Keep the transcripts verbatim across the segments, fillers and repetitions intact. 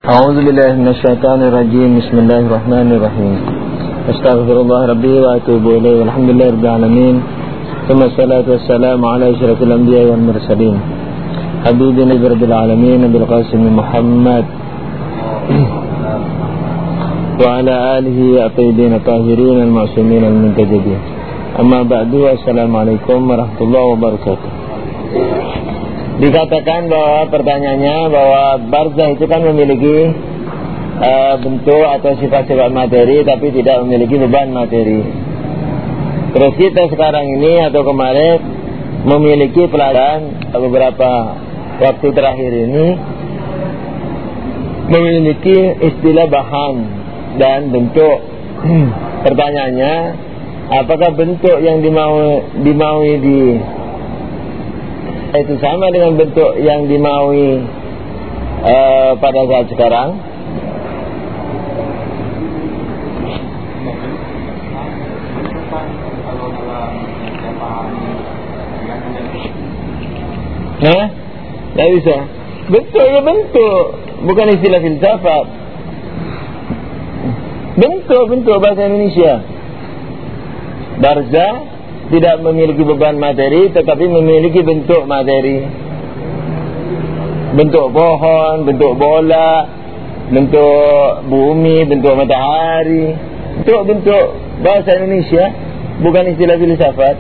A'udzu billahi minasyaitonir rajim. Bismillahirrahmanirrahim. Astaghfirullah rabbi wa atubu ilaihi. Alhamdulillahirabbil alamin. Tsumma salatu wassalamu ala asyrafil anbiya'i wal mursalin. Habibina rabbil alamin Nabil Qasim Muhammad wa ala alihi at-tayyibin at-tahirin al-ma'sumin al-muntajibin. Amma ba'du. Assalamualaikum warahmatullahi wabarakatuh. Dikatakan bahwa pertanyaannya bahwa barzah itu kan memiliki uh, bentuk atau sifat-sifat materi tapi tidak memiliki beban materi. Terus kita sekarang ini atau kemarin memiliki pelajaran beberapa waktu terakhir ini memiliki istilah bahan dan bentuk. Pertanyaannya, apakah bentuk yang dimau dimaui di itu sama dengan bentuk yang dimaui uh, pada saat sekarang? Nah, tidak bisa. Bentuk ya bentuk, bukan istilah filsafat. Bentuk-bentuk bahasa Indonesia. Barzah tidak memiliki beban materi tetapi memiliki bentuk materi. Bentuk pohon, bentuk bola, bentuk bumi, bentuk matahari. Bentuk-bentuk bahasa Indonesia, bukan istilah filsafat.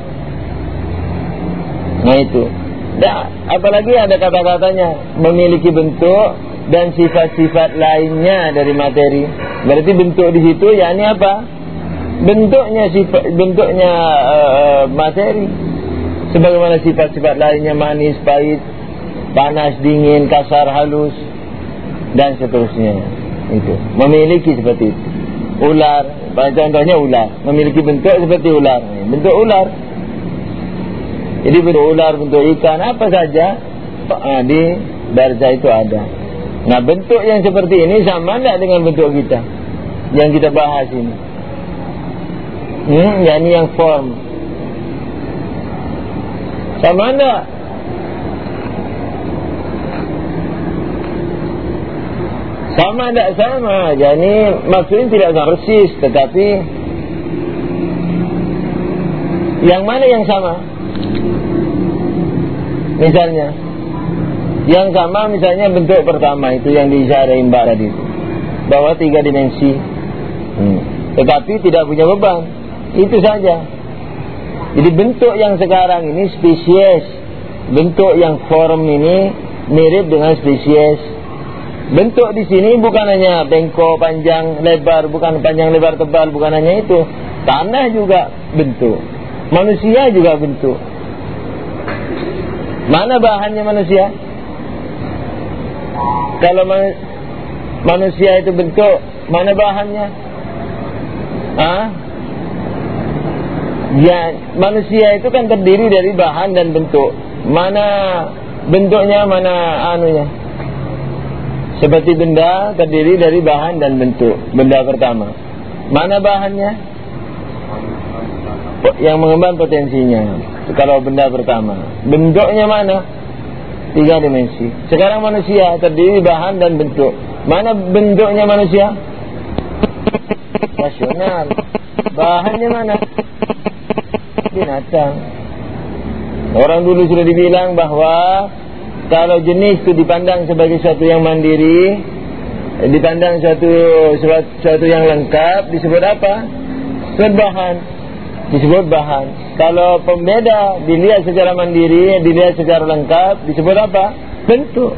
Nah itu. Nah, apalagi ada kata-katanya memiliki bentuk dan sifat-sifat lainnya dari materi. Berarti bentuk di situ yakni apa? Bentuknya sifat, bentuknya uh, materi. Sebagaimana sifat-sifat lainnya manis, pahit, panas, dingin, kasar, halus dan seterusnya. Itu memiliki seperti itu. Ular, contohnya ular, memiliki bentuk seperti ular. Bentuk ular. Jadi bentuk ular, bentuk ikan, apa saja uh, di barzah itu ada. Nah, bentuk yang seperti ini sama tidak dengan bentuk kita yang kita bahas ini? Hmm, yakni yang form. Sama enggak? Sama enggak? Sama. Jadi maksudnya tidak persis, tetapi yang mana yang sama? Misalnya yang sama misalnya bentuk pertama itu yang diisyarahin Mbak tadi itu, bahwa tiga dimensi, hmm. tetapi tidak punya beban. Itu saja. Jadi bentuk yang sekarang ini spesies, bentuk yang form ini mirip dengan spesies. Bentuk di sini bukan hanya bengkok, panjang, lebar, bukan panjang, lebar, tebal, bukan hanya itu. Tanah juga bentuk, manusia juga bentuk. Mana bahannya manusia? Kalau man manusia itu bentuk, mana bahannya? Hah? Ya, manusia itu kan terdiri dari bahan dan bentuk. Mana bentuknya, mana anunya? Seperti benda terdiri dari bahan dan bentuk. Benda pertama. Mana bahannya? Yang mengembang potensinya. Kalau benda pertama. Bentuknya mana? Tiga dimensi. Sekarang manusia terdiri bahan dan bentuk. Mana bentuknya manusia? Rasional. Bahannya mana? Binatang. Orang dulu sudah dibilang bahwa kalau jenis itu dipandang sebagai sesuatu yang mandiri, dipandang suatu suatu yang lengkap, disebut apa? Disebut bahan. Disebut bahan. Kalau pembeda dilihat secara mandiri, dilihat secara lengkap, disebut apa? Bentuk.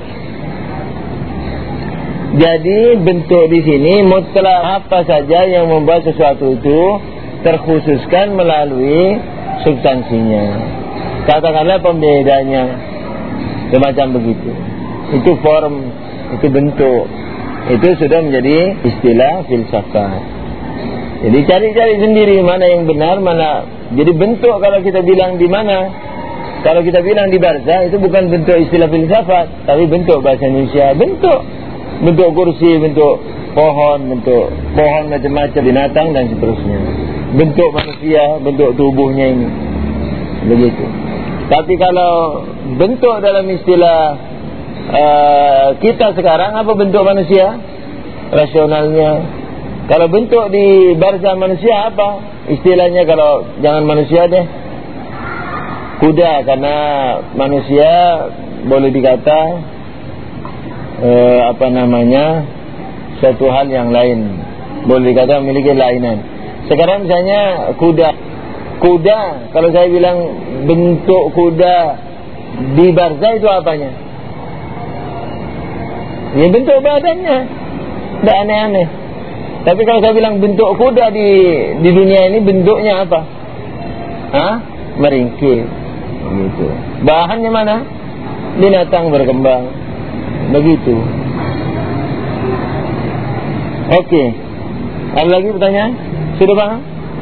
Jadi bentuk di sini mutlak apa saja yang membuat sesuatu itu terkhususkan melalui substansinya. Katakanlah pembedanya semacam begitu. Itu form, itu bentuk. Itu sudah menjadi istilah filsafat. Jadi cari-cari sendiri mana yang benar, mana. Jadi bentuk kalau kita bilang di mana? Kalau kita bilang di barzah itu bukan bentuk istilah filsafat, tapi bentuk bahasa Indonesia. Bentuk. Bentuk kursi, bentuk pohon, bentuk pohon macam-macam, binatang dan seterusnya. Bentuk manusia, bentuk tubuhnya ini. Begitu. Tapi kalau bentuk dalam istilah uh, kita sekarang, apa bentuk manusia? rasionalnya. Kalau bentuk di barzah manusia apa? Istilahnya kalau jangan manusia deh, kuda, karena manusia boleh dikata eh, apa namanya suatu hal yang lain, boleh dikata memiliki lainan. Sekarang misalnya kuda, kuda kalau saya bilang bentuk kuda di barzah itu apanya? Ya bentuk badannya, tidak aneh-aneh. Tapi kalau saya bilang bentuk kuda di di dunia ini bentuknya apa? Hah? Meringkih. Begitu. Bahannya mana? Binatang berkembang. Begitu. Oke. Ada lagi pertanyaan? Sudah paham?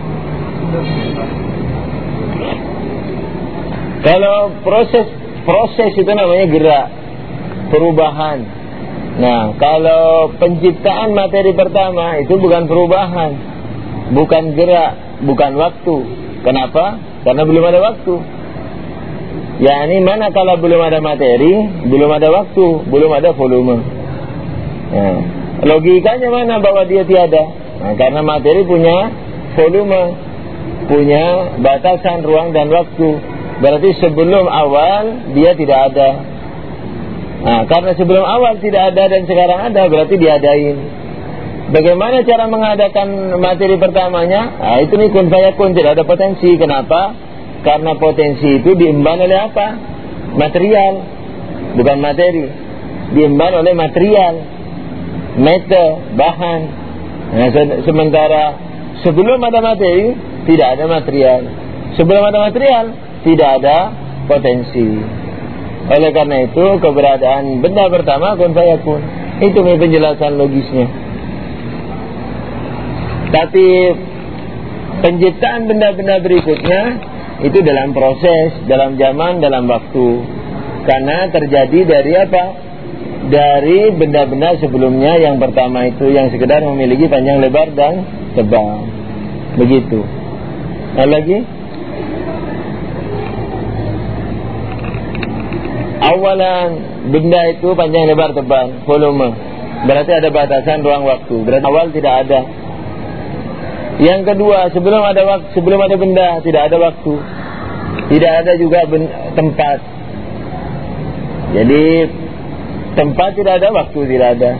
Kalau proses proses itu namanya gerak, perubahan. Nah, kalau penciptaan materi pertama itu bukan perubahan, bukan gerak, bukan waktu. Kenapa? Karena belum ada waktu. Ya, ini mana kalau belum ada materi, belum ada waktu, belum ada volume. Nah, logikanya mana bahwa dia tiada? Nah, karena materi punya volume, punya batasan ruang dan waktu. Berarti sebelum awal dia tidak ada. Nah, karena sebelum awal tidak ada dan sekarang ada, berarti diadain. Bagaimana cara mengadakan materi pertamanya? Nah, itu nih kun fayakun, tidak ada potensi. Kenapa? Karena potensi itu diemban oleh apa? Material, bukan materi. Diemban oleh material, meter, bahan. Nah, se- sementara sebelum ada materi tidak ada material. Sebelum ada material tidak ada potensi. Oleh karena itu keberadaan benda pertama kun fayakun. Itu penjelasan logisnya. Tapi penciptaan benda-benda berikutnya itu dalam proses, dalam zaman, dalam waktu. Karena terjadi dari apa? Dari benda-benda sebelumnya. Yang pertama itu yang sekedar memiliki panjang lebar dan tebal. Begitu. Ada lagi? Awalan benda itu panjang lebar tebal, volume. Berarti ada batasan ruang waktu. Berarti awal tidak ada. Yang kedua, sebelum ada waktu, sebelum ada benda tidak ada waktu. Tidak ada juga ben- tempat. Jadi tempat tidak ada, waktu tidak ada.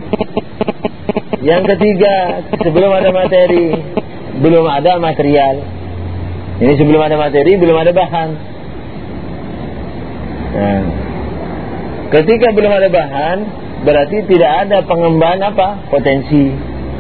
Yang ketiga, sebelum ada materi belum ada material. Ini sebelum ada materi belum ada bahan. Nah, ketika belum ada bahan, berarti tidak ada pengembangan apa? Potensi.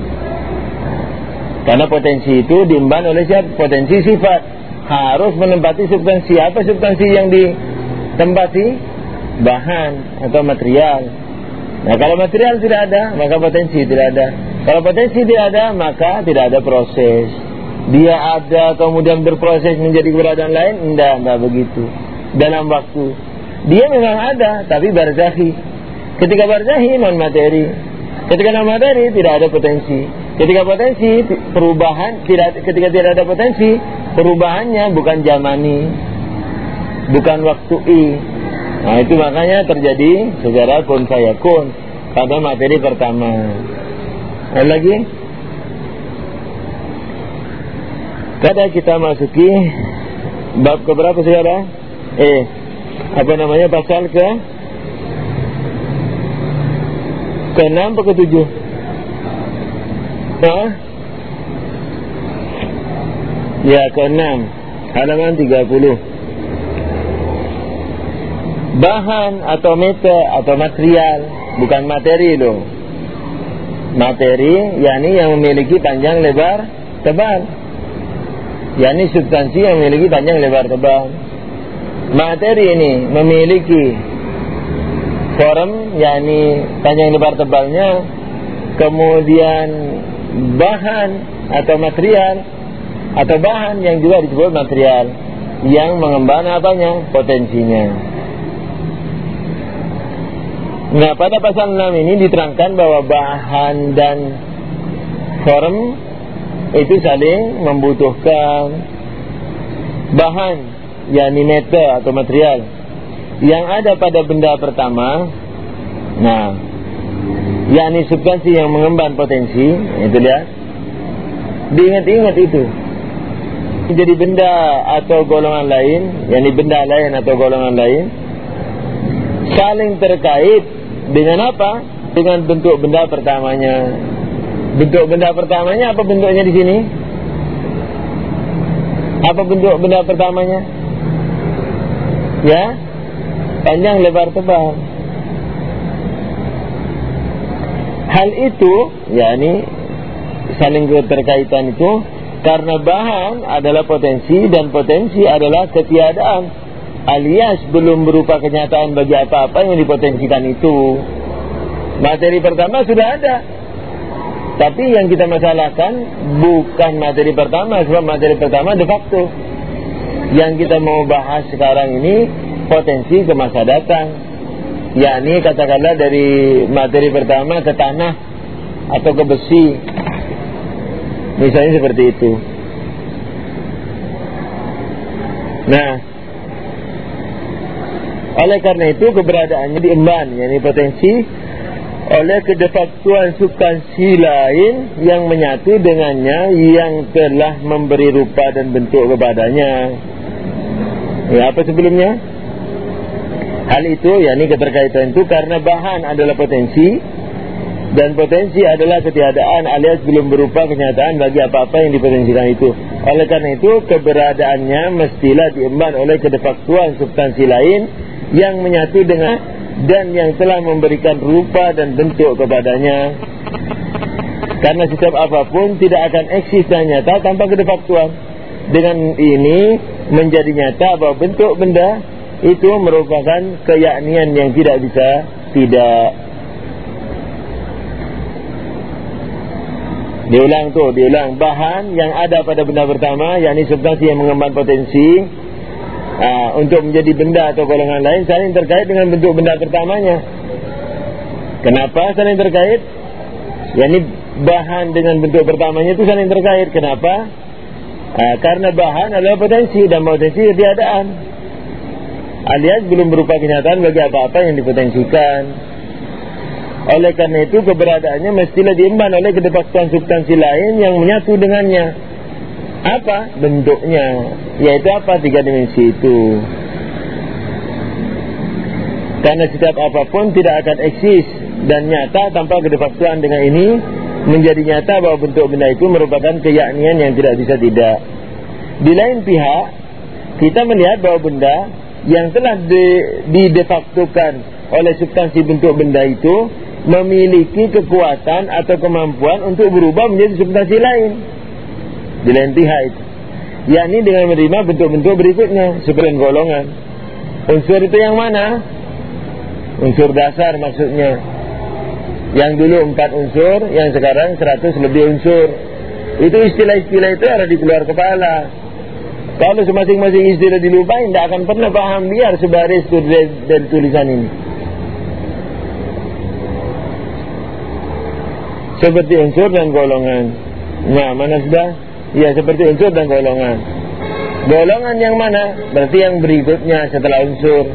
Karena potensi itu diemban oleh siapa? Potensi sifat. Harus menempati substansi. Apa substansi yang ditempati? Bahan atau material. Nah, kalau material tidak ada, maka potensi tidak ada. Kalau potensi tidak ada, maka tidak ada proses. Dia ada kemudian berproses menjadi keberadaan lain? Tidak, tidak begitu. Dalam waktu. Dia memang ada, tapi barzakhi. Ketika barzakhi non materi. Ketika non materi tidak ada potensi. Ketika potensi perubahan tidak, ketika tidak ada potensi, perubahannya bukan zamani, bukan waktui. Nah, itu makanya terjadi secara kun fayakun pada materi pertama. Ada lagi? Kada kita masuki bab keberapa saudara? Eh, apa namanya, pasal ke ke enam atau ke tujuh? Hah? Ya, ke enam, halaman tiga puluh. Bahan atau meter atau material, bukan materi loh. Materi yakni yang memiliki panjang lebar tebal, yakni substansi yang memiliki panjang lebar tebal. Materi ini memiliki form, yakni panjang lebar tebalnya. Kemudian bahan atau material atau bahan yang juga disebut material yang mengemban apanya? Potensinya. Nah, pada pasal enam ini diterangkan bahwa bahan dan form itu saling membutuhkan. Bahan yakni meter atau material yang ada pada benda pertama, nah yakni substansi yang mengemban potensi, itu dia. Diingat-ingat itu. Jadi benda atau golongan lain, yakni benda lain atau golongan lain, saling terkait dengan apa? Dengan bentuk benda pertamanya. Bentuk benda pertamanya apa bentuknya di sini? Apa bentuk benda pertamanya? Ya, panjang, lebar, tebal. Hal itu, yakni saling keterkaitan itu, karena bahan adalah potensi dan potensi adalah ketiadaan, alias belum berupa kenyataan bagi apa-apa yang dipotensikan itu. Materi pertama sudah ada, tapi yang kita masalahkan bukan materi pertama, sebab materi pertama de facto. Yang kita mau bahas sekarang ini potensi ke masa datang, yakni katakanlah dari materi pertama ke tanah atau ke besi, misalnya seperti itu. Nah, oleh karena itu keberadaannya diemban, yakni potensi, oleh kedefaktuan substansi lain yang menyatu dengannya, yang telah memberi rupa dan bentuk kepadanya. Ya, apa sebelumnya? Hal itu, yakni keterkaitan itu, karena bahan adalah potensi dan potensi adalah ketiadaan, alias belum berupa kenyataan bagi apa-apa yang dipotensikan itu. Oleh karena itu keberadaannya mestilah diemban oleh kedefaktuan substansi lain yang menyatu dengan dan yang telah memberikan rupa dan bentuk kepadanya. Karena setiap apapun tidak akan eksis dan nyata tanpa kedefaktuan. Dengan ini menjadi nyata bahwa bentuk benda itu merupakan keyaknian yang tidak bisa tidak. Diulang tuh, diulang. Bahan yang ada pada benda pertama, yakni substansi yang mengemban potensi, Nah, untuk menjadi benda atau golongan lain saling terkait dengan bentuk benda pertamanya. Kenapa saling terkait? yakni bahan dengan bentuk pertamanya itu saling terkait. Kenapa? Nah, karena bahan adalah potensi dan potensi ketiadaan, alias belum berupa kenyataan bagi apa-apa yang dipotensikan. Oleh karena itu keberadaannya mestilah diemban oleh kedefaktuan substansi lain yang menyatu dengannya. Apa? Bentuknya. Yaitu apa? Tiga dimensi itu. Karena setiap apapun tidak akan eksis dan nyata tanpa kedefaktuan. Dengan ini menjadi nyata bahwa bentuk benda itu merupakan keyaknian yang tidak bisa tidak. Di lain pihak, kita melihat bahwa benda yang telah didefaktukan oleh substansi bentuk benda itu memiliki kekuatan atau kemampuan untuk berubah menjadi substansi lain. Di lain pihak itu, yakni dengan menerima bentuk-bentuk berikutnya seperti golongan. Unsur itu yang mana? Unsur dasar maksudnya. Yang dulu empat unsur, yang sekarang seratus lebih unsur. Itu istilah-istilah itu ada di keluar kepala. Kalau masing-masing istilah dilupain, tidak akan pernah paham biar sebaris dari tulisan ini. Seperti unsur dan golongan. Nah, mana sudah? Ya, seperti unsur dan golongan. Golongan yang mana? Berarti yang berikutnya setelah unsur.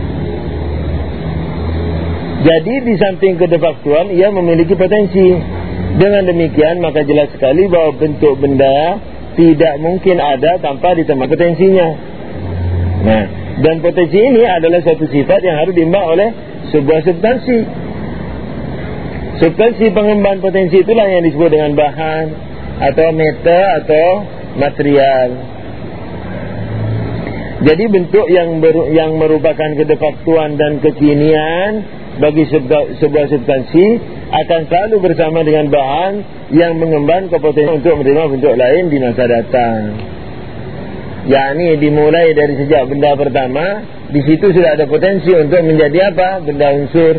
Jadi di samping kedefaktuan ia memiliki potensi. Dengan demikian maka jelas sekali bahwa bentuk benda tidak mungkin ada tanpa ditambah potensinya. Nah, dan potensi ini adalah satu sifat yang harus diemban oleh sebuah substansi. Substansi pengemban potensi itulah yang disebut dengan bahan atau meta atau material. Jadi bentuk yang ber, yang merupakan kedefaktuan dan kekinian bagi sebuah substansi akan selalu bersama dengan bahan yang mengemban kepotensi untuk menerima bentuk lain di masa datang. Yakni dimulai dari sejak benda pertama, di situ sudah ada potensi untuk menjadi apa? Benda unsur.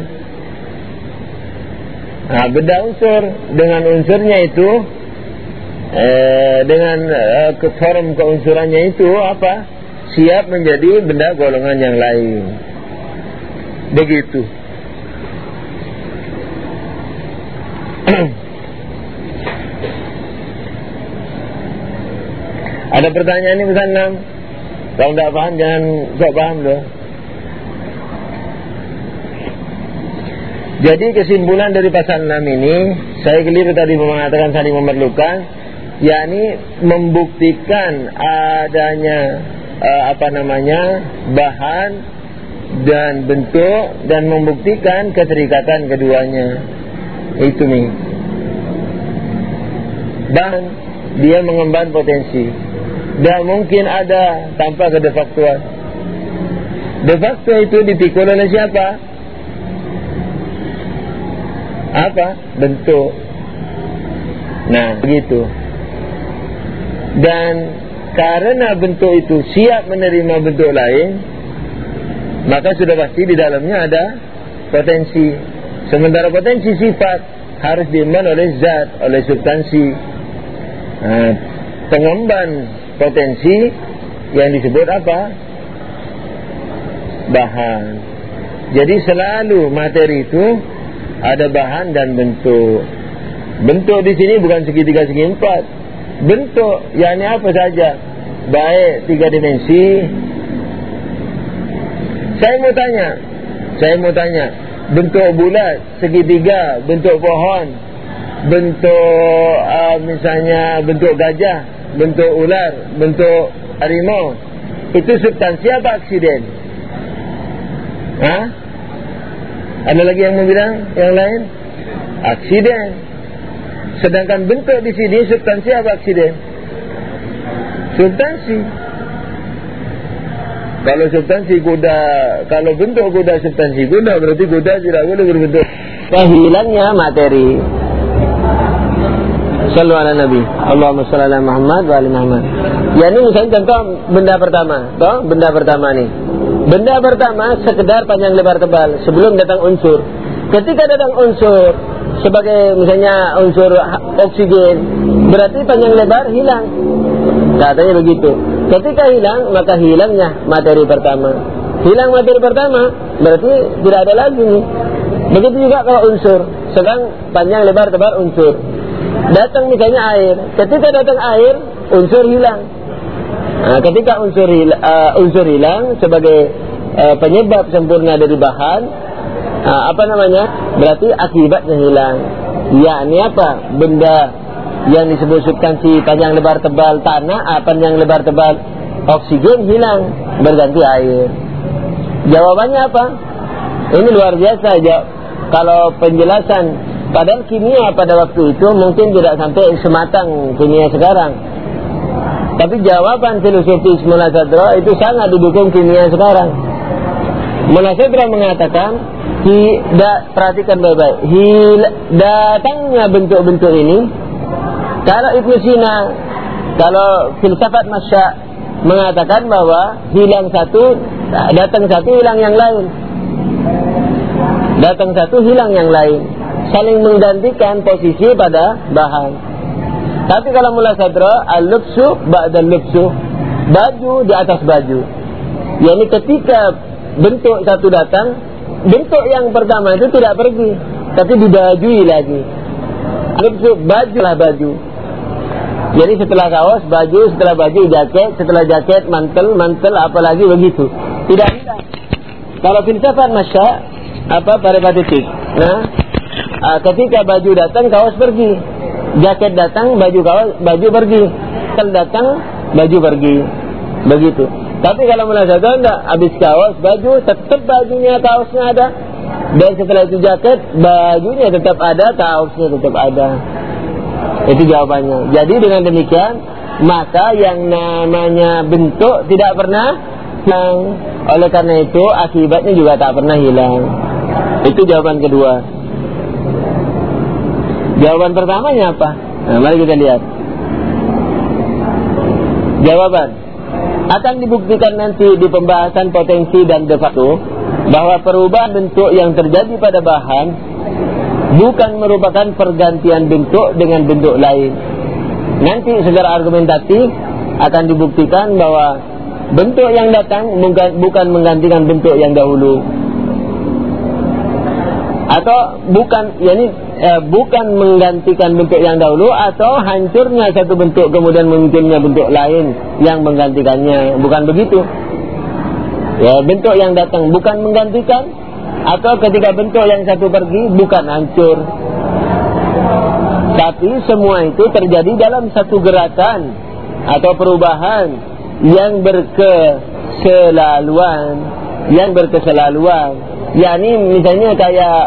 Nah, benda unsur dengan unsurnya itu Eh, dengan eh, ke form keunsurannya itu apa? Siap menjadi benda golongan yang lain. Begitu. Ada pertanyaan ini pesan enam. Kalau tidak paham jangan sok paham loh. Jadi kesimpulan dari pasal enam ini, saya keliru tadi mengatakan saling memerlukan, yakni membuktikan adanya uh, apa namanya bahan dan bentuk, dan membuktikan keterikatan keduanya. Itu nih. Dan dia mengemban potensi. Dan mungkin ada tanpa kedefaktuan. De facto itu dipikul oleh siapa? Apa? Bentuk. Nah, begitu. Dan karena bentuk itu siap menerima bentuk lain, maka sudah pasti di dalamnya ada potensi. Sementara potensi sifat harus diemban oleh zat, oleh substansi. Nah, pengemban potensi yang disebut apa? Bahan. Jadi selalu materi itu ada bahan dan bentuk. Bentuk di sini bukan segitiga segi empat. Bentuk yakni apa saja, baik tiga dimensi. Saya mau tanya, saya mau tanya, bentuk bulat, segitiga, bentuk pohon, bentuk uh, misalnya bentuk gajah, bentuk ular, bentuk harimau, itu substansi apa aksiden? Hah? Ada lagi yang mau bilang yang lain? Aksiden. Sedangkan bentuk di sini substansi apa aksiden? Substansi. Kalau substansi kuda, kalau bentuk kuda substansi kuda, berarti kuda tidak boleh berbentuk. Kehilangnya materi. Sallu ala Nabi. Allahumma shalli ala Muhammad wa ali Muhammad. Ya, ini misalnya contoh benda pertama, toh benda pertama nih. Benda pertama sekedar panjang lebar tebal sebelum datang unsur. Ketika datang unsur sebagai misalnya unsur oksigen, berarti panjang lebar hilang. Katanya begitu. Ketika hilang, maka hilangnya materi pertama. Hilang materi pertama, berarti tidak ada lagi nih. Begitu juga kalau unsur, sedang panjang lebar tebal unsur. Datang misalnya air. Ketika datang air, unsur hilang. Nah, ketika unsur hilang, uh, unsur hilang sebagai uh, penyebab sempurna dari bahan, uh, apa namanya? Berarti akibatnya hilang. Yakni apa? Benda yang disebut substansi panjang lebar tebal tanah, panjang lebar tebal oksigen hilang, berganti air. Jawabannya apa? Ini luar biasa. Jawab. Kalau penjelasan, padahal kimia pada waktu itu mungkin tidak sampai sematang kimia sekarang. Tapi jawaban filosofis Mullah Sadra itu sangat didukung kimia sekarang. Mullah Sadra mengatakan, tidak, perhatikan baik-baik, hil, datangnya bentuk-bentuk ini. Kalau Ibnu Sina, kalau filsafat Masya mengatakan bahwa hilang satu, datang satu, hilang yang lain. Datang satu, hilang yang lain. Saling menggantikan posisi pada bahan. Tapi kalau Mullah Sadra, al-lubsu ba'dal lubsu, baju di atas baju. Yani ketika bentuk satu datang, bentuk yang pertama itu tidak pergi, tapi dibajui lagi. Lubsu, bajulah baju. Jadi setelah kaos, baju, setelah baju, jaket, setelah jaket, mantel, mantel, apalagi begitu. Tidak ada. Kalau filsafat Masya, apa paripatitik. Nah, ketika baju datang, kaos pergi. Jaket datang, baju kaos, baju pergi. Tel datang, baju pergi. Begitu. Tapi kalau Mullah Sadra enggak, habis kaos, baju, tetap bajunya, kaosnya ada. Dan setelah itu jaket, bajunya tetap ada, kaosnya tetap ada. Itu jawabannya. Jadi dengan demikian, maka yang namanya bentuk tidak pernah hilang. Oleh karena itu, akibatnya juga tak pernah hilang. Itu jawaban kedua. Jawaban pertamanya apa? Nah, mari kita lihat. Jawaban akan dibuktikan nanti di pembahasan potensi dan de facto bahwa perubahan bentuk yang terjadi pada bahan bukan merupakan pergantian bentuk dengan bentuk lain. Nanti secara argumentatif akan dibuktikan bahwa bentuk yang datang bukan menggantikan bentuk yang dahulu, atau bukan, yakni eh, bukan menggantikan bentuk yang dahulu, atau hancurnya satu bentuk kemudian munculnya bentuk lain yang menggantikannya. Bukan begitu. Ya, bentuk yang datang bukan menggantikan, atau ketika bentuk yang satu pergi, bukan hancur. Tapi semua itu terjadi dalam satu gerakan atau perubahan yang berkeselaluan, yang berkeselaluan. yakni misalnya kayak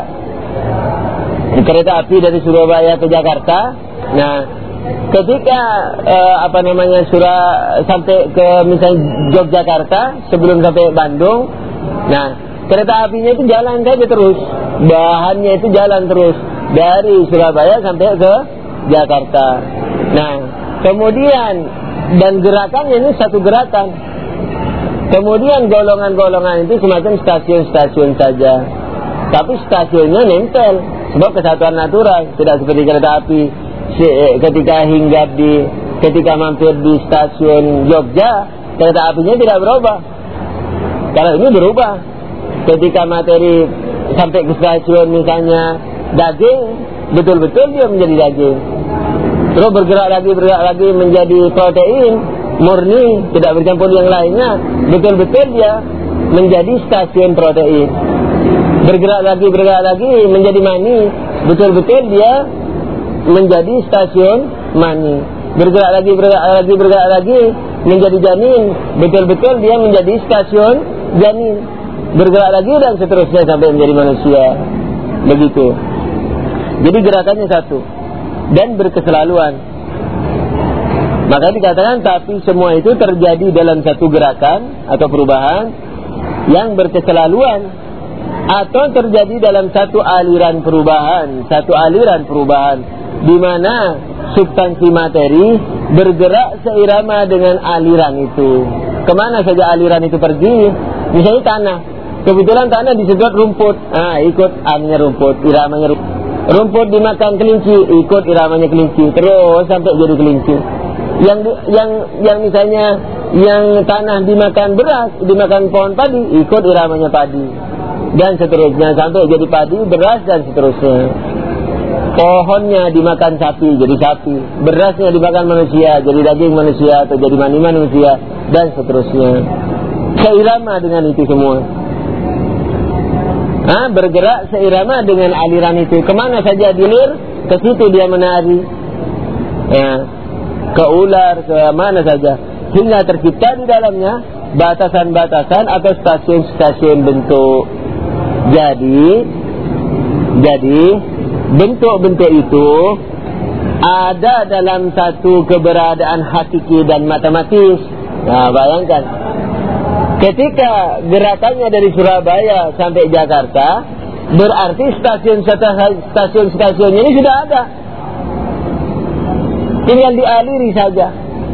kereta api dari Surabaya ke Jakarta. Nah, ketika uh, apa namanya Surah sampai ke misalnya Yogyakarta sebelum sampai Bandung, nah kereta apinya itu jalan saja terus, bahannya itu jalan terus dari Surabaya sampai ke Jakarta. Nah, kemudian dan gerakannya ini satu gerakan. Kemudian golongan-golongan itu semacam stasiun-stasiun saja, tapi stasiunnya nempel sebab kesatuan natural, tidak seperti kereta api. Ketika hinggap di, ketika mampir di stasiun Jogja, kereta apinya tidak berubah. Kalau ini berubah. Ketika materi sampai ke stasiun misalnya daging, betul-betul dia menjadi daging. Terus bergerak lagi, bergerak lagi menjadi protein murni, tidak bercampur yang lainnya, betul-betul dia menjadi stasiun protein. Bergerak lagi, bergerak lagi menjadi mani, betul-betul dia menjadi stasiun mani. Bergerak lagi, bergerak lagi, bergerak lagi menjadi janin, betul-betul dia menjadi stasiun janin. Bergerak lagi dan seterusnya sampai menjadi manusia. Begitu. Jadi gerakannya satu dan berkeselaluan. Maka dikatakan tapi semua itu terjadi dalam satu gerakan atau perubahan yang berkeselaluan, atau terjadi dalam satu aliran perubahan, satu aliran perubahan di mana substansi materi bergerak seirama dengan aliran itu. Kemana saja aliran itu pergi? Misalnya tanah, kebetulan tanah disedot rumput, ah ikut anunya rumput, iramanya rumput. Rumput dimakan kelinci, ikut iramanya kelinci, terus sampai jadi kelinci. Yang yang yang misalnya yang tanah dimakan beras, dimakan pohon padi, ikut iramanya padi, dan seterusnya sampai jadi padi, beras dan seterusnya. Pohonnya dimakan sapi, jadi sapi. Berasnya dimakan manusia, jadi daging manusia atau jadi mani manusia, dan seterusnya. Seirama dengan itu semua. Ah, bergerak seirama dengan aliran itu. Kemana saja dilir, ke situ dia menari. Ya, ke ular, ke mana saja, hingga tercipta di dalamnya batasan-batasan atau stasiun-stasiun bentuk. Jadi, jadi bentuk-bentuk itu ada dalam satu keberadaan hakiki dan matematis. Nah, bayangkan, ketika gerakannya dari Surabaya sampai Jakarta, berarti stasiun-stasiun ini sudah ada, tinggal dialiri saja.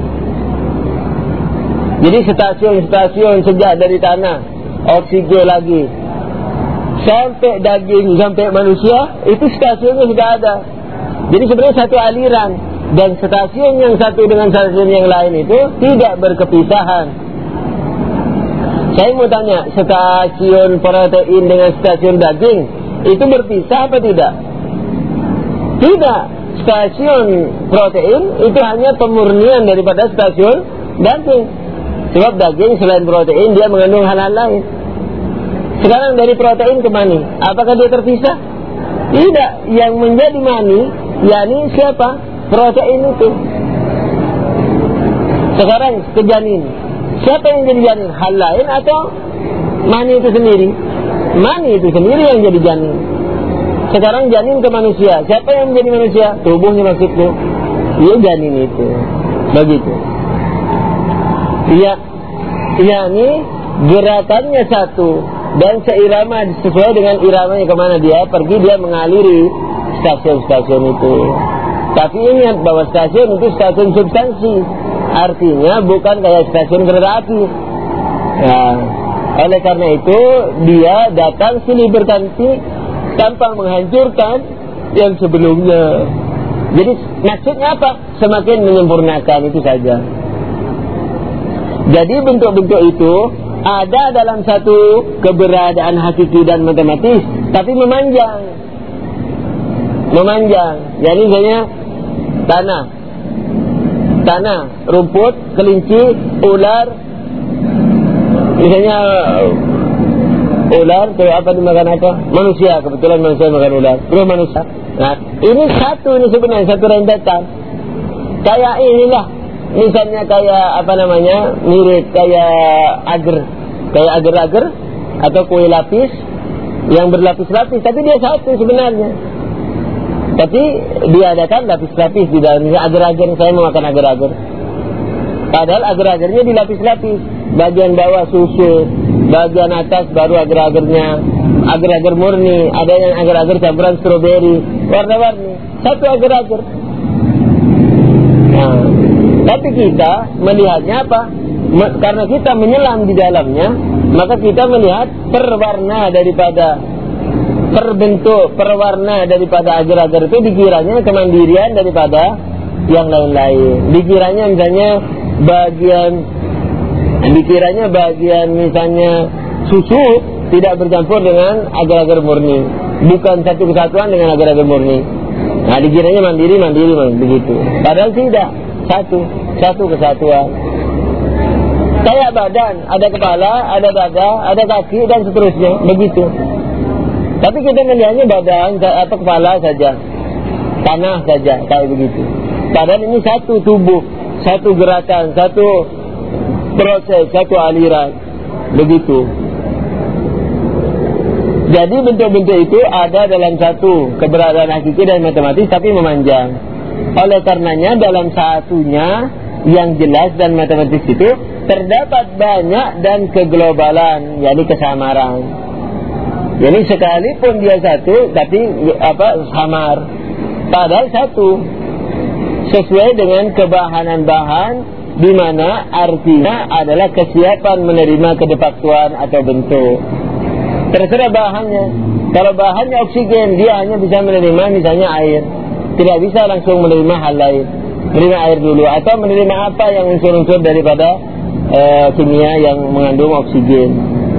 Jadi stasiun-stasiun sejak dari tanah, oksigen lagi, sampai daging, sampai manusia, itu stasiunnya sudah ada. Jadi sebenarnya satu aliran, dan stasiun yang satu dengan stasiun yang lain itu tidak berkepisahan. Saya mau tanya, stasiun protein dengan stasiun daging itu berpisah apa tidak? Tidak. Stasiun protein itu hanya pemurnian daripada stasiun daging. Sebab daging selain protein dia mengandung hal-hal lain. Sekarang dari protein ke mani, apakah dia terpisah? Tidak. Yang menjadi mani, yakni siapa? Protein itu. Sekarang ke janin, siapa yang jadi janin? Hal lain atau mani itu sendiri? Mani itu sendiri yang jadi janin. Sekarang janin ke manusia, siapa yang menjadi manusia? Tubuhnya maksudnya. Iya, janin itu. Begitu. Iya, yakni gerakannya satu dan seirama sesuai dengan iramanya kemana dia pergi, dia mengaliri stasiun-stasiun itu. Tapi ingat bahwa stasiun itu stasiun substansi, artinya bukan kayak stasiun kereta api. Nah, oleh karena itu dia datang silih berganti tanpa menghancurkan yang sebelumnya. Jadi maksudnya apa? Semakin menyempurnakan, itu saja. Jadi bentuk-bentuk itu ada dalam satu keberadaan hakiki dan matematis, tapi memanjang, memanjang. Jadi misalnya tanah, tanah, rumput, kelinci, ular, misalnya ular, terus apa dimakan apa? Manusia, kebetulan manusia makan ular, terus manusia. Nah, ini satu ini sebenarnya satu rentetan. Kayak inilah, misalnya kayak apa namanya, mirip kayak agar, kayak agar-agar atau kue lapis yang berlapis-lapis, tapi dia satu sebenarnya. Tapi diadakan lapis-lapis di dalamnya. Agar-agar, saya mau makan agar-agar. Padahal agar-agarnya dilapis-lapis. Bagian bawah susu, bagian atas baru agar-agarnya. Agar-agar murni, ada yang agar-agar campuran stroberi, warna-warni. Satu agar-agar. Nah, tapi kita melihatnya apa? Karena kita menyelam di dalamnya, maka kita melihat perwarna daripada perbentuk, perwarna daripada agar-agar itu dikiranya kemandirian daripada yang lain-lain. Dikiranya misalnya bagian dikiranya bagian misalnya susu tidak bercampur dengan agar-agar murni, bukan satu kesatuan dengan agar-agar murni. Nah, dikiranya mandiri, mandiri, mandiri begitu. Padahal tidak, satu, satu kesatuan. Kayak badan, ada kepala, ada dada, ada kaki dan seterusnya, begitu. Tapi kita melihatnya badan atau kepala saja, tanah saja, kayak begitu. Padahal ini satu tubuh, satu gerakan, satu proses, satu aliran, begitu. Jadi bentuk-bentuk itu ada dalam satu keberadaan hakiki dan matematis, tapi memanjang. Oleh karenanya dalam satunya yang jelas dan matematis itu terdapat banyak dan keglobalan, yakni kesamaran. Jadi sekalipun dia satu, tapi apa samar. Padahal satu, sesuai dengan kebahanan bahan, di mana artinya adalah kesiapan menerima kedepaktuan atau bentuk. Terserah bahannya. Kalau bahannya oksigen, dia hanya bisa menerima misalnya air. Tidak bisa langsung menerima hal lain. Menerima air dulu, atau menerima apa yang unsur-unsur daripada uh, kimia yang mengandung oksigen.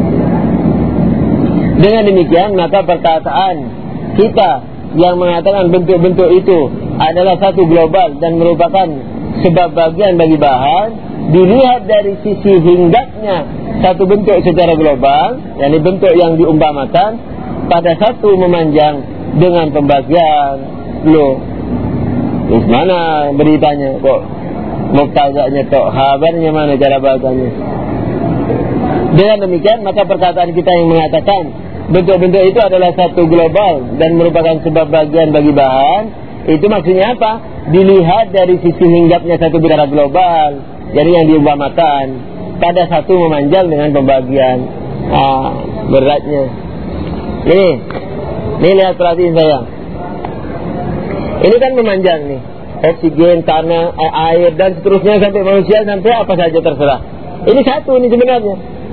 Dengan demikian, maka perkataan kita yang mengatakan bentuk-bentuk itu adalah satu global dan merupakan sebab bagian bagi bahan, dilihat dari sisi hinggapnya satu bentuk secara global, yakni bentuk yang diumpamakan pada satu memanjang dengan pembagian. Loh, terus mana beritanya kok muktazanya kok, kabarnya mana cara bahasanya? Dengan demikian, maka perkataan kita yang mengatakan bentuk-bentuk itu adalah satu global dan merupakan sebab bagian bagi bahan, itu maksudnya apa? Dilihat dari sisi hinggapnya satu bicara global, jadi yang diumpamakan pada satu memanjang dengan pembagian. Ah, beratnya. Ini, ini lihat, perhatiin saya. Ini kan memanjang nih, oksigen, tanah, air dan seterusnya sampai manusia, sampai apa saja terserah. Ini satu ini sebenarnya.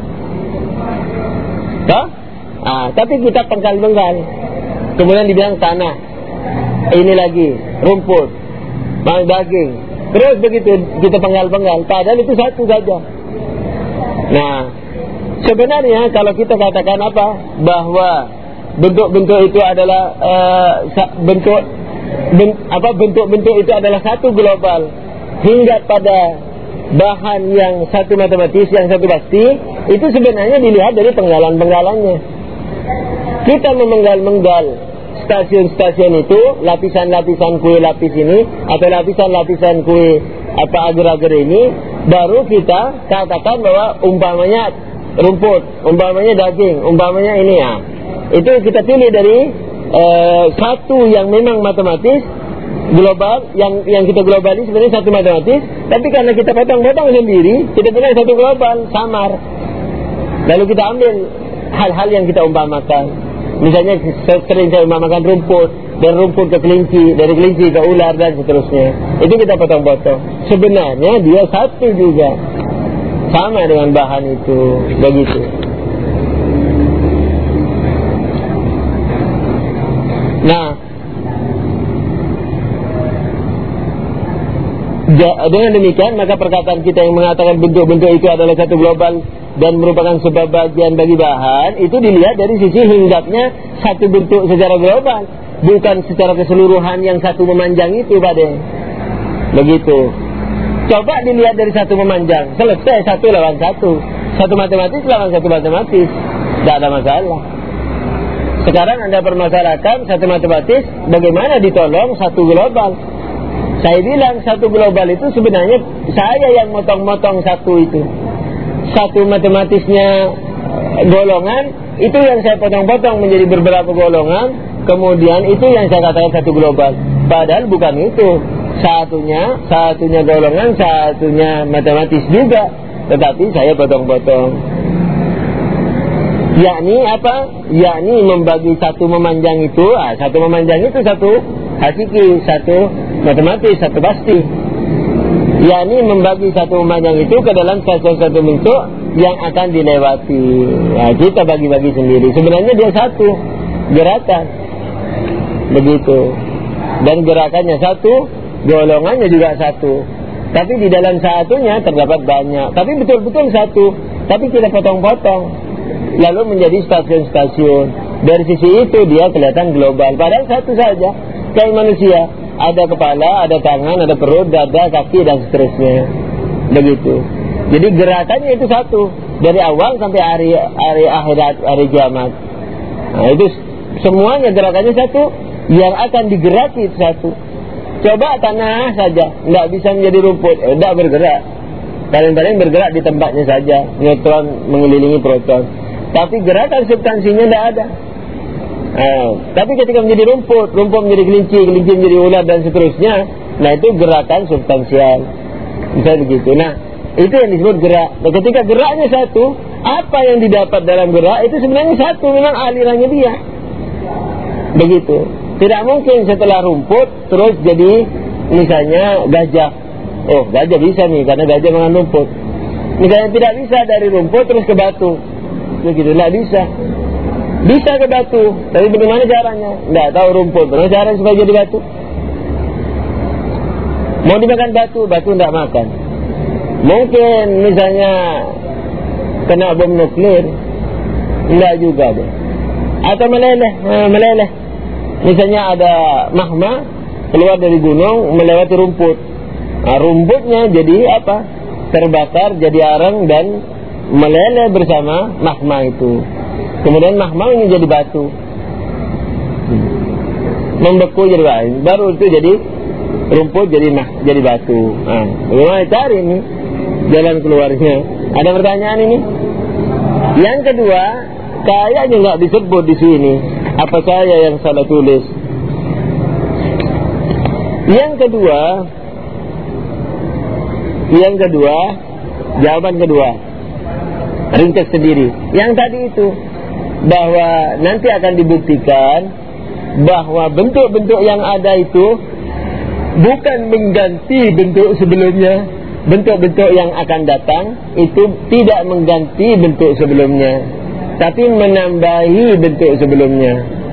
Toh? Ah, tapi kita penggal-penggal. Kemudian dibilang tanah. Ini lagi rumput, daging. Terus begitu kita penggal-penggal. Padahal itu satu saja. Nah, sebenarnya kalau kita katakan apa, bahwa bentuk-bentuk itu adalah uh, bentuk ben, apa bentuk-bentuk itu adalah satu global hingga pada bahan yang satu matematis, yang satu pasti, itu sebenarnya dilihat dari penggalan-penggalannya. Kita memenggal-menggal stasiun-stasiun itu, lapisan-lapisan kue lapis ini atau lapisan-lapisan kue apa agar-agar ini, baru kita katakan bahwa umpamanya rumput, umpamanya daging, umpamanya ini ya. Itu kita pilih dari uh, satu yang memang matematis global, yang yang kita globali sebenarnya satu matematis, tapi karena kita potong-potong sendiri, kita bilang satu global, samar. Lalu kita ambil hal-hal yang kita umpamakan. Misalnya sering saya umpamakan rumput, dan rumput ke kelinci, dari kelinci ke ular dan seterusnya. Itu kita potong-potong. Sebenarnya dia satu juga, sama dengan bahan itu, begitu. Nah, dengan demikian maka perkataan kita yang mengatakan bentuk-bentuk itu adalah satu global dan merupakan sebab bagian bagi bahan, itu dilihat dari sisi hinggapnya satu bentuk secara global, bukan secara keseluruhan yang satu memanjang itu, Pak De. Begitu. Coba dilihat dari satu memanjang, selesai satu lawan satu, satu matematis lawan satu matematis. tidak ada masalah. Sekarang Anda permasalahkan satu matematis, bagaimana ditolong satu global. Saya bilang satu global itu sebenarnya saya yang motong-motong satu itu. Satu matematisnya golongan, itu yang saya potong-potong menjadi beberapa golongan. Kemudian itu yang saya katakan satu global. Padahal bukan itu. Satunya, satunya golongan, satunya matematis juga. Tetapi saya potong-potong. Yakni apa? Yakni membagi satu memanjang itu, ah, satu memanjang itu satu hakiki, satu matematis, satu pasti. Yakni membagi satu memanjang itu ke dalam satu-satu bentuk yang akan dilewati. Nah, kita bagi-bagi sendiri. Sebenarnya dia satu gerakan, begitu. Dan gerakannya satu, golongannya juga satu. Tapi di dalam satunya terdapat banyak. Tapi betul-betul satu. Tapi kita potong-potong. Lalu menjadi stasiun-stasiun. Dari sisi itu dia kelihatan global. Padahal satu saja. Kayak manusia, ada kepala, ada tangan, ada perut, dada, kaki, dan seterusnya. Begitu. Jadi gerakannya itu satu. Dari awal sampai hari hari akhirat, hari kiamat. Nah, itu semuanya gerakannya satu. Yang akan digeraki itu satu. Coba tanah saja, tidak bisa menjadi rumput, tidak bergerak. Paling-paling bergerak di tempatnya saja. Neutron mengelilingi proton. Tapi gerakan substansinya tidak ada. Nah, tapi ketika menjadi rumput, rumput menjadi kelinci, kelinci menjadi ular dan seterusnya, nah itu gerakan substansial. Misalnya begitu. Nah, itu yang disebut gerak. Nah, ketika geraknya satu, apa yang didapat dalam gerak itu sebenarnya satu, memang alirannya dia. Begitu. Tidak mungkin setelah rumput terus jadi misalnya gajah. Oh, gajah bisa nih karena gajah makan rumput. Misalnya tidak bisa dari rumput terus ke batu. Begitu, tidak bisa. Bisa ke batu, tapi bagaimana caranya? Tidak tahu rumput. Bagaimana caranya supaya jadi batu? Mau dimakan batu, batu tidak makan. Mungkin misalnya kena bom nuklir, tidak juga deh. Atau meleleh, nah, meleleh. Misalnya ada magma keluar dari gunung melewati rumput. Nah, rumputnya jadi apa? Terbakar jadi arang dan meleleh bersama magma itu. Kemudian magma ini jadi batu, membeku jadi batu. Baru itu jadi rumput jadi nah, jadi batu. Nah, bagaimana cari ini jalan keluarnya? Ada pertanyaan ini? Yang kedua, kayaknya nggak disebut di sini. Apa saya yang salah tulis? Yang kedua, yang kedua, jawaban kedua, ringkas sendiri. Yang tadi itu, bahwa nanti akan dibuktikan bahwa bentuk-bentuk yang ada itu bukan mengganti bentuk sebelumnya. Bentuk-bentuk yang akan datang itu tidak mengganti bentuk sebelumnya, tapi menambahi bentuk sebelumnya.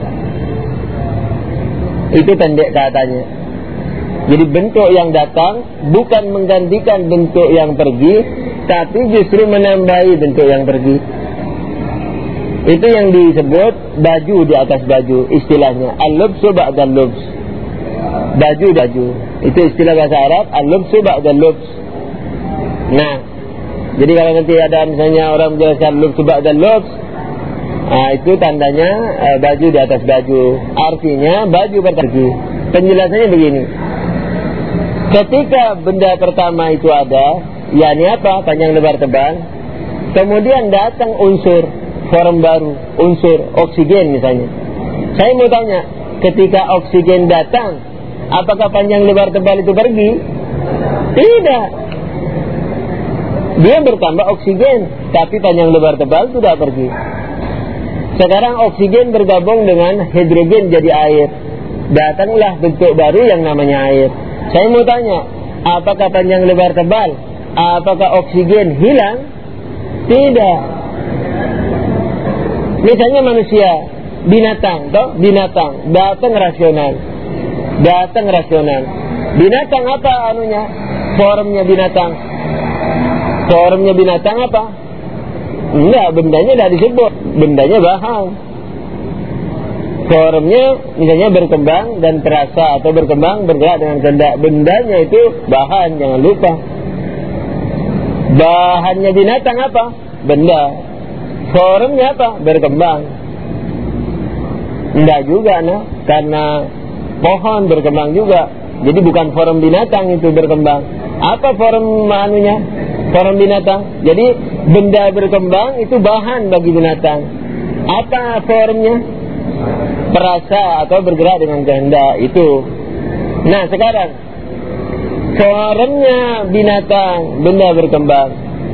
Itu pendek katanya. Jadi bentuk yang datang bukan menggantikan bentuk yang pergi, tapi justru menambahi bentuk yang pergi. Itu yang disebut baju di atas baju, istilahnya al-lubsu ba'dal lubs. Baju baju. Itu istilah bahasa Arab, al-lubsu ba'dal lubs. Nah, jadi kalau nanti ada misalnya orang menjelaskan lubsu ba'dal lubs, nah itu tandanya eh, baju di atas baju. Artinya baju pergi. Penjelasannya begini. Ketika benda pertama itu ada, yakni apa? Panjang lebar tebal. Kemudian datang unsur form baru, unsur oksigen misalnya. Saya mau tanya, ketika oksigen datang, apakah panjang lebar tebal itu pergi? Tidak. Dia bertambah oksigen, tapi panjang lebar tebal tidak pergi. Sekarang oksigen bergabung dengan hidrogen jadi air. Datanglah bentuk baru yang namanya air. Saya mau tanya, apakah panjang lebar tebal? Apakah oksigen hilang? Tidak. Misalnya manusia, binatang, toh? Binatang, datang rasional. Datang rasional. Binatang apa anunya? Formnya binatang. Formnya binatang apa? Enggak, bendanya tidak disebut. Bendanya bahan. Formnya misalnya berkembang dan terasa, atau berkembang bergerak dengan kehendak. Bendanya itu bahan, jangan lupa. Bahannya binatang apa? Benda. Forumnya apa? Berkembang. Enggak juga, nah, karena pohon berkembang juga. Jadi bukan forum binatang itu berkembang. Apa forum manunya? Forum binatang. Jadi benda berkembang itu bahan bagi binatang. Apa forumnya? Perasa atau bergerak dengan kehendak itu. Nah sekarang forumnya binatang, benda berkembang.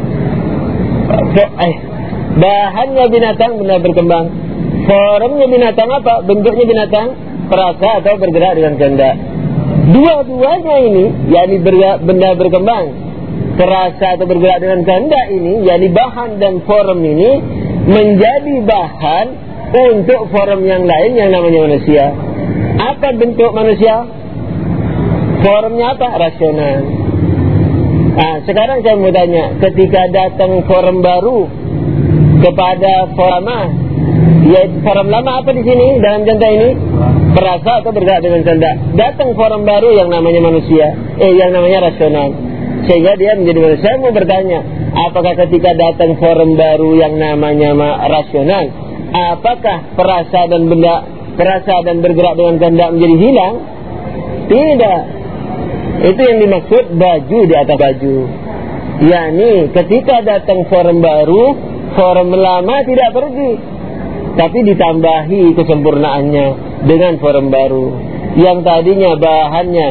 Eh, bahannya binatang, benda berkembang. Forumnya binatang apa? Bentuknya binatang, perasa atau bergerak dengan kehendak. Dua-duanya ini, yakni benda berkembang, perasa atau bergerak dengan kehendak ini, yakni bahan dan forum ini menjadi bahan untuk forum yang lain yang namanya manusia. Apa bentuk manusia? Forumnya apa? Rasional. Nah, sekarang saya mau tanya, ketika datang forum baru kepada forum lama, yaitu forum lama apa di sini dalam contoh ini? Perasa atau bergerak dengan kehendak. Datang forum baru yang namanya manusia, eh yang namanya rasional, sehingga dia menjadi manusia. Saya mau bertanya, apakah ketika datang forum baru yang namanya rasional, apakah perasa dan benda, perasa dan bergerak dengan kehendak menjadi hilang? Tidak. Itu yang dimaksud baju di atas baju. yakni ketika datang forum baru, forum lama tidak pergi, tapi ditambahi kesempurnaannya dengan forum baru. Yang tadinya bahannya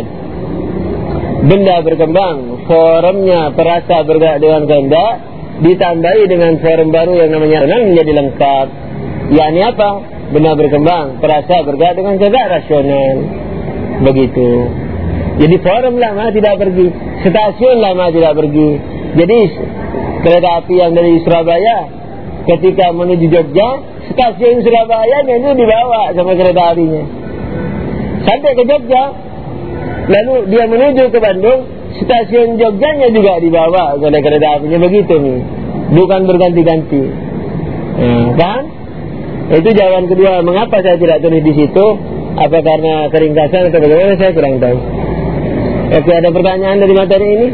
benda berkembang, forumnya perasa bergerak dengan kehendak, ditambahi dengan forum baru yang namanya rasional menjadi lengkap. Yakni apa? Benda berkembang, perasa bergerak dengan kehendak, rasional. Begitu. Jadi forum lama tidak pergi, stasiun lama tidak pergi. Jadi kereta api yang dari Surabaya ketika menuju Jogja, stasiun Surabaya itu dibawa sama kereta apinya sampai ke Jogja. Lalu dia menuju ke Bandung, stasiun Jogjanya juga dibawa oleh kereta apinya. Begitu nih, bukan berganti-ganti. Nah, kan? Itu jawaban kedua. Mengapa saya tidak tulis di situ? Apa karena keringkasan atau bagaimana? Saya kurang tahu. Oke, ada pertanyaan dari materi ini?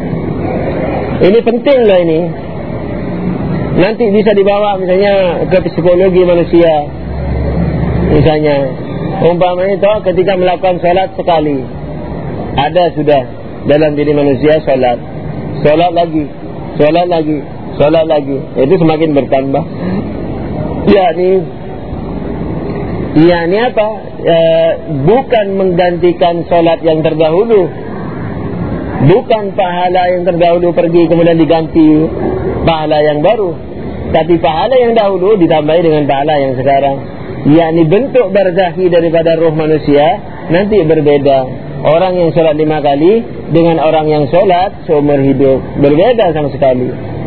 Ini penting loh ini. Nanti bisa dibawa misalnya ke psikologi manusia. Misalnya, umpamanya itu ketika melakukan sholat sekali, ada sudah dalam diri manusia sholat, sholat lagi, sholat lagi, sholat lagi, itu semakin bertambah. Yakni, yakni apa? E, bukan menggantikan sholat yang terdahulu, bukan pahala yang terdahulu pergi kemudian diganti pahala yang baru, tapi pahala yang dahulu ditambahi dengan pahala yang sekarang. Yakni bentuk barzakhi daripada roh manusia nanti berbeda. Orang yang sholat lima kali dengan orang yang sholat seumur hidup berbeda sama sekali,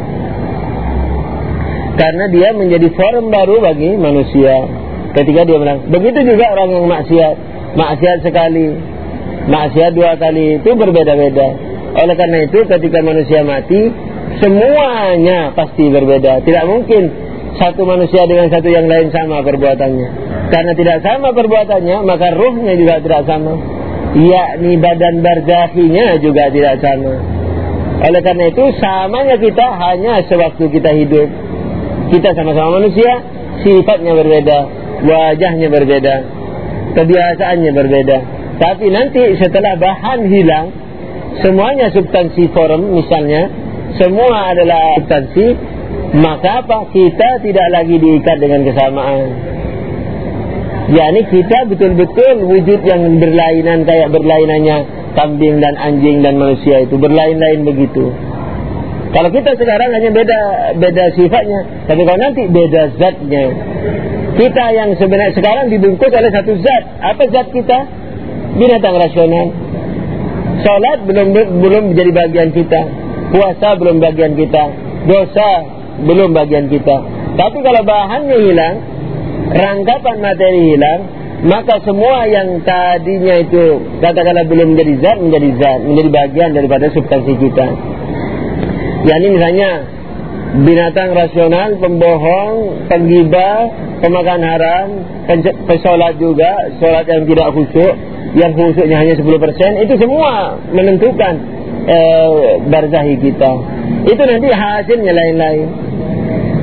karena dia menjadi forum baru bagi manusia ketika dia bilang. Begitu juga orang yang maksiat, maksiat sekali, maksiat dua kali, itu berbeda-beda. Oleh karena itu ketika manusia mati, semuanya pasti berbeda. Tidak mungkin satu manusia dengan satu yang lain sama perbuatannya. Karena tidak sama perbuatannya, maka ruhnya juga tidak sama, yakni badan barzakhinya juga tidak sama. Oleh karena itu samanya kita hanya sewaktu kita hidup. Kita sama-sama manusia, sifatnya berbeda, wajahnya berbeda, kebiasaannya berbeda. Tapi nanti setelah bahan hilang, semuanya substansi forum misalnya, semua adalah substansi, maka apa? Kita tidak lagi diikat dengan kesamaan. yakni kita betul-betul wujud yang berlainan, kayak berlainannya kambing dan anjing dan manusia itu berlain-lain begitu. Kalau kita sekarang hanya beda beda sifatnya, tapi kalau nanti beda zatnya. Kita yang sebenarnya sekarang dibungkus oleh satu zat. Apa zat kita? Binatang rasional. Salat belum belum menjadi bagian kita, puasa belum bagian kita, dosa belum bagian kita. Tapi kalau bahannya hilang, rangkapan materi hilang, maka semua yang tadinya itu katakanlah belum menjadi zat menjadi zat, menjadi bagian daripada substansi kita. Yani misalnya binatang rasional, pembohong, penggibah, pemakan haram, pesolat juga, solat yang tidak khusyuk, yang khusyuknya hanya sepuluh persen, itu semua menentukan e, barzakhi kita. Itu nanti hasilnya lain-lain.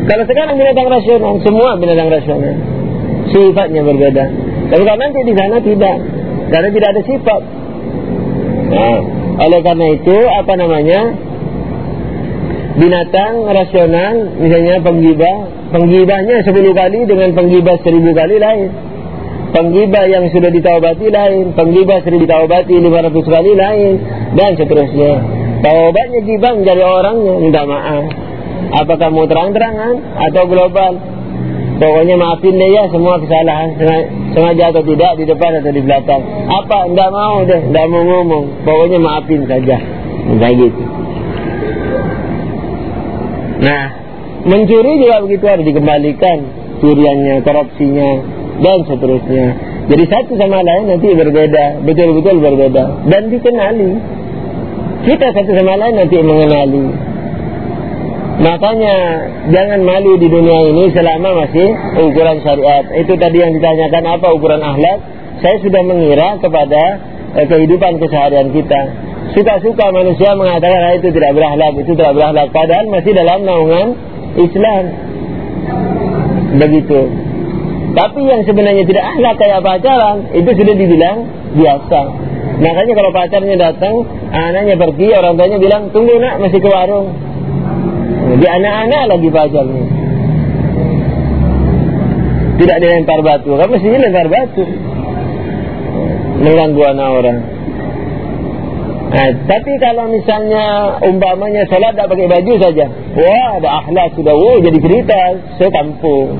Kalau sekarang binatang rasional, semua binatang rasional, sifatnya berbeda. Tapi kalau nanti di sana tidak, karena tidak ada sifat. Nah, oleh karena itu apa namanya, binatang rasional, misalnya penggibah, penggibahnya sepuluh kali dengan penggibah seribu kali lain. Penggibah yang sudah ditaubati lain, penggibah seribu ditaubati lima ratus kali lain, dan seterusnya. Taubatnya gibah menjadi orangnya minta maaf. Apakah mau terang-terangan atau global? Pokoknya maafin deh ya semua kesalahan, sengaja atau tidak, di depan atau di belakang. Apa? Tidak mau deh, tidak mau ngomong. Pokoknya maafin saja. Kayak gitu. Nah, mencuri juga begitu, harus dikembalikan curiannya, korupsinya, dan seterusnya. Jadi satu sama lain nanti berbeda, betul-betul berbeda, dan dikenali. Kita satu sama lain nanti mengenali. Makanya jangan malu di dunia ini selama masih ukuran syariat. Itu tadi yang ditanyakan, apa ukuran akhlak? Saya sudah mengira kepada eh, kehidupan keseharian kita. Suka-suka manusia mengatakan ah, itu tidak berakhlak, itu tidak berakhlak, padahal masih dalam naungan Islam. Begitu. Tapi yang sebenarnya tidak akhlak kayak pacaran, itu sudah dibilang biasa. Makanya kalau pacarnya datang, anaknya pergi, orang tuanya bilang, tunggu nak, masih ke warung. Jadi anak-anak lagi pacarnya. Tidak dilempar batu, kan mestinya lempar batu, mengganggu anak orang. Nah, tapi kalau misalnya umpamanya sholat tak pakai baju saja, wah ada akhlak sudah, wah jadi cerita sekampung.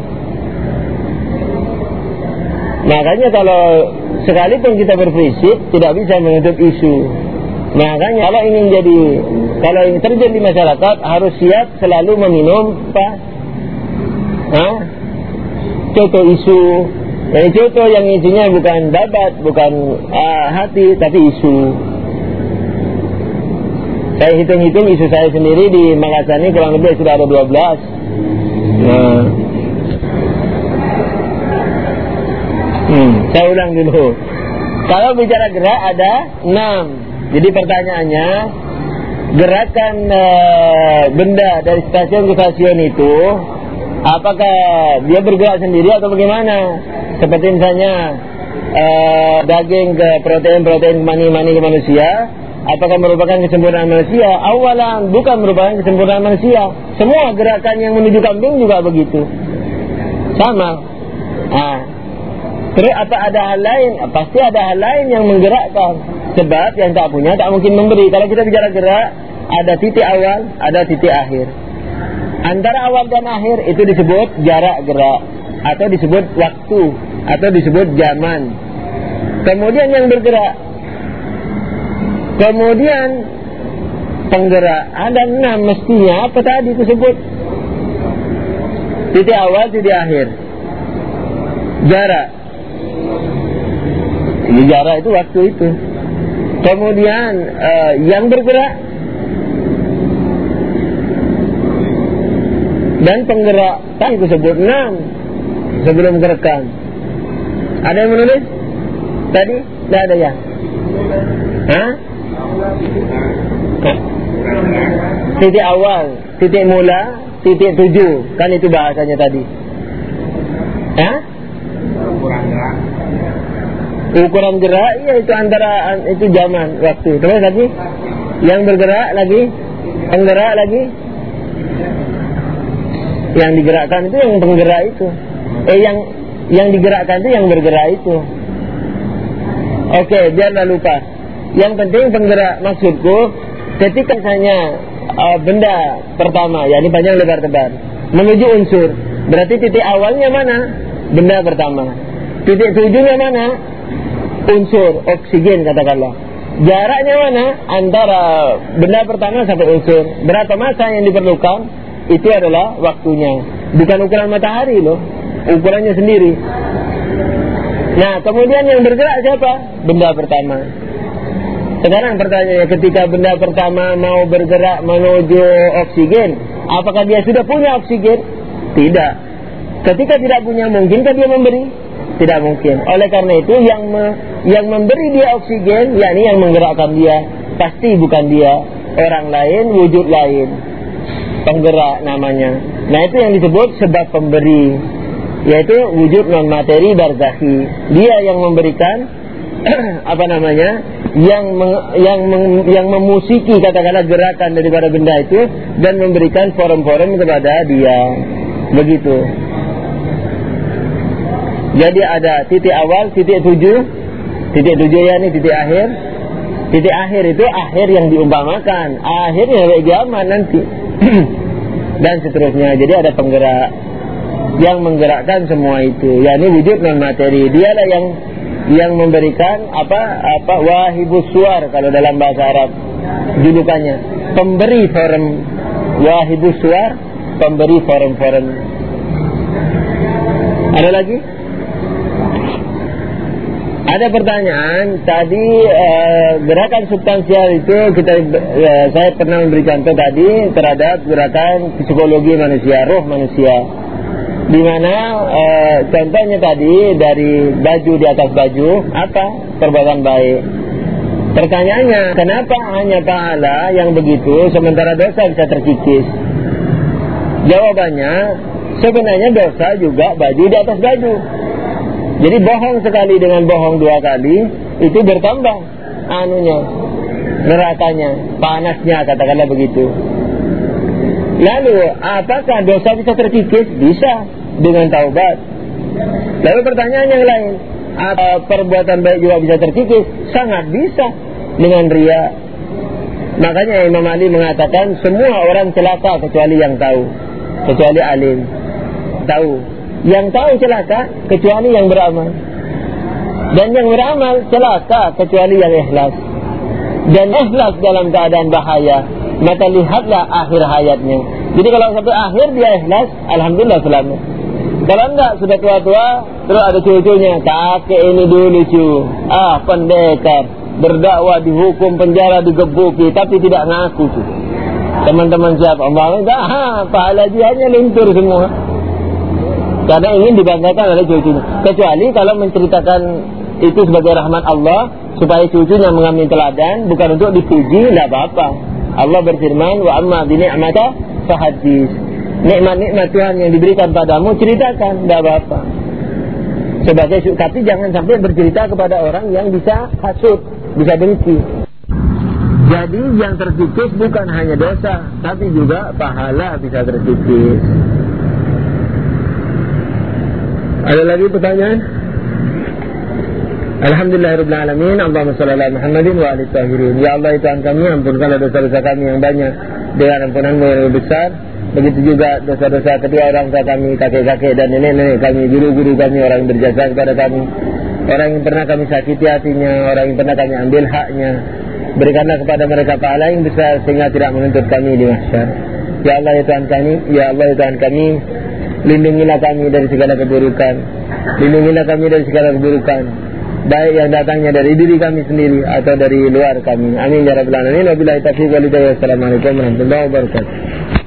Makanya kalau sekalipun kita berprinsip tidak bisa menutup isu. Makanya kalau ingin jadi, kalau ingin terjun di masyarakat harus siap selalu meminum apa? Hah? Contoh isu. Yang contoh yang isinya bukan babat, bukan uh, hati, tapi isu. Saya hitung-hitung isu saya sendiri di Makassar ini kurang lebih sudah ada dua belas. Nah, hmm, saya ulang dulu. Kalau bicara gerak ada enam. Jadi pertanyaannya, gerakan e, benda dari stasiun ke stasiun itu, apakah dia bergerak sendiri atau bagaimana? Seperti misalnya e, daging ke protein-protein mani-mani ke manusia, apakah merupakan kesempurnaan manusia? Awalan, bukan merupakan kesempurnaan manusia. Semua gerakan yang menuju kambing juga begitu, sama. Nah, terus apa ada hal lain? Pasti ada hal lain yang menggerakkan. Sebab yang tak punya tak mungkin memberi. Kalau kita bicara gerak, ada titik awal, ada titik akhir. Antara awal dan akhir itu disebut jarak gerak, atau disebut waktu, atau disebut zaman. Kemudian yang bergerak, kemudian penggerak, ada enam mestinya. Apa tadi disebut? Titik awal, titik akhir, jarak. Ini jarak itu waktu itu. Kemudian uh, yang bergerak dan penggerak tadi disebut enam sebelum gerakkan. Ada yang menulis tadi? Tidak ada ya? Hah? Titik awal, titik mula, titik tujuh, kan itu bahasanya tadi. Hah? Ukuran gerak, ya itu antara itu zaman waktu. Terus lagi yang bergerak lagi, penggerak lagi, yang digerakkan itu yang penggerak itu. Eh yang yang digerakkan itu yang bergerak itu. Oke, biarlah lupa. Yang penting penggerak, maksudku ketika misalnya uh, benda pertama, yakni panjang lebar tebal, menuju unsur, berarti titik awalnya mana? Benda pertama. Titik tujuhnya mana? Unsur oksigen katakanlah. Jaraknya mana? Antara benda pertama sampai unsur. Berapa masa yang diperlukan? Itu adalah waktunya. Bukan ukuran matahari loh, ukurannya sendiri. Nah, kemudian yang bergerak siapa? Benda pertama. Sekarang pertanyaannya, ketika benda pertama mau bergerak menuju oksigen, apakah dia sudah punya oksigen? Tidak. Ketika tidak punya, mungkinkah dia memberi? Tidak mungkin. Oleh karena itu yang me, yang memberi dia oksigen, yakni yang menggerakkan dia, pasti bukan dia, orang lain, wujud lain, penggerak namanya. Nah itu yang disebut sebab pemberi, yaitu wujud non materi barzakhi. Dia yang memberikan apa namanya, yang meng, yang meng, yang memusiki katakanlah gerakan daripada benda itu dan memberikan forum-forum kepada dia. Begitu. Jadi ada titik awal, titik tujuh, titik tujuh ya ini titik akhir. Titik akhir itu akhir yang diumpamakan, akhirnya sampai kiamat nanti. Dan seterusnya. Jadi ada penggerak yang menggerakkan semua itu, yakni wujud non materi. Dialah yang yang memberikan apa apa wahibus suar kalau dalam bahasa Arab julukannya, pemberi forum. Wahibus suar, pemberi forum-forum. Ada lagi? Ada pertanyaan tadi, uh, gerakan substansial itu kita uh, saya pernah memberi contoh tadi terhadap gerakan psikologi manusia, roh manusia, di mana uh, contohnya tadi dari baju di atas baju apa perbuatan baik. Pertanyaannya, kenapa hanya pahala yang begitu sementara dosa bisa terkikis? Jawabannya, sebenarnya dosa juga baju di atas baju. Jadi bohong sekali dengan bohong dua kali itu bertambah anunya, nerakanya, panasnya, katakanlah begitu. Lalu apakah dosa bisa terkikis? Bisa dengan taubat. Lalu pertanyaan yang lain, apa perbuatan baik juga bisa terkikis? Sangat bisa dengan riya. Makanya Imam Ali mengatakan semua orang celaka kecuali yang tahu, kecuali alim. Tahu. Yang tahu celaka kecuali yang beramal, dan yang beramal celaka kecuali yang ikhlas. Dan ikhlas dalam keadaan bahaya, maka lihatlah akhir hayatnya. Jadi kalau sampai akhir dia ikhlas, alhamdulillah selamat. Kalau enggak, sudah tua-tua, terus ada cucunya, kakek ini dulu lucu, ah pendekar, berdakwah dihukum penjara digebuki, tapi tidak ngaku tuh. Teman-teman siapa? Allah enggak, ha, pahala jianya lintur semua. Karena ingin dibanggakan oleh cucunya. Kecuali kalau menceritakan itu sebagai rahmat Allah, supaya cucunya mengambil teladan, bukan untuk dipuji, tidak apa-apa. Allah berfirman, wa amma bi ni'mata fahadis. Nikmat-nikmat Tuhan yang diberikan padamu, ceritakan, tidak apa-apa. Sebagai, tapi jangan sampai bercerita kepada orang yang bisa hasud, bisa benci. Jadi yang terkikis bukan hanya dosa, tapi juga pahala bisa terkikis. Ada lagi pertanyaan? Alhamdulillahirabbil alamin. Allahumma shalli ala Muhammadin wa alihi tahirin. Ya Allah, Tuhan kami, ampunkanlah dosa-dosa kami yang banyak dengan ampunan-Mu yang lebih besar. Begitu juga dosa-dosa kedua orang tua kami, kakek-kakek dan nenek-nenek kami, guru-guru kami, orang yang berjasa kepada kami, orang yang pernah kami sakiti hatinya, orang yang pernah kami ambil haknya. Berikanlah kepada mereka pahala yang besar sehingga tidak menuntut kami di mahsyar. Ya Allah, ya Tuhan kami, ya Allah, ya Tuhan kami, lindungilah kami dari segala keburukan. Lindungilah kami dari segala keburukan, baik yang datangnya dari diri kami sendiri atau dari luar kami. Amin ya rabbal alamin. Wabillahi taufiq wal hidayah. Assalamualaikum warahmatullahi wabarakatuh.